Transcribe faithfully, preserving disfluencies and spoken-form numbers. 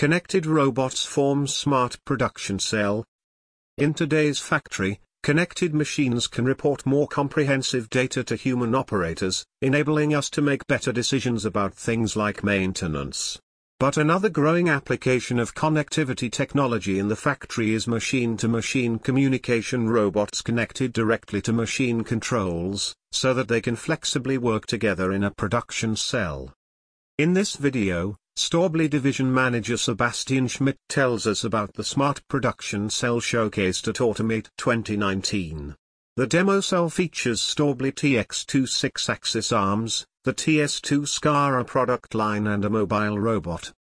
Connected robots form smart production cell. In today's factory, connected machines can report more comprehensive data to human operators, enabling us to make better decisions about things like maintenance. But another growing application of connectivity technology in the factory is machine-to-machine communication, robots connected directly to machine controls, so that they can flexibly work together in a production cell. In this video, Staubli Division Manager Sebastian Schmidt tells us about the Smart Production Cell showcased at Automate twenty nineteen. The demo cell features Staubli T X two six-axis arms, the T S two SCARA product line and a mobile robot.